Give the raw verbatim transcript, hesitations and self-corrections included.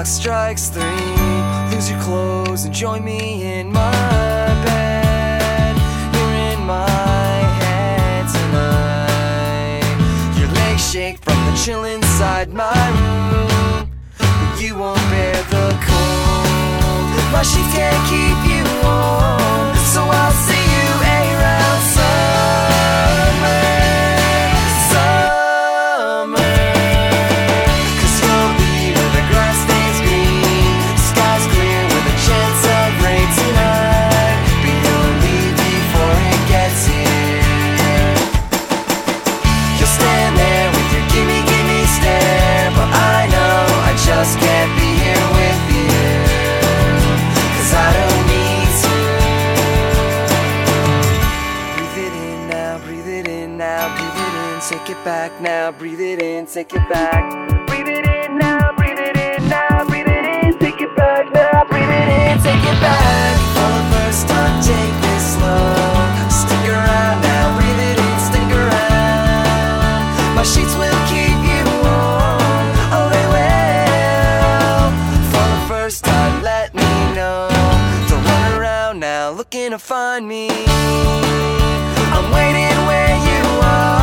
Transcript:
clock strikes three. Lose your clothes and join me in my bed. You're in my head tonight. Your legs shake from the chill inside my room, but you won't bear the cold. My sheets can't keep you warm, so I'll see you around summer, summer. Cause you'll be where the grass stays green, the sky's clear with a chance of rain tonight. But you'll leave before it gets here. You'll stand there with your gimme gimme stare, but I know I just can't be here with you, cause I don't need to. Breathe it in now, breathe it in now, breathe it in, take it back now, breathe it in, take it back. Breathe it in now, breathe it in now, breathe it in, take it back now, breathe it in, take it back. For the first time, take this slow. Stick around now, breathe it in, stick around. My sheets will keep you warm, oh they will. For the first time, let me know. Don't run around now looking to find me. I'm waiting where you are.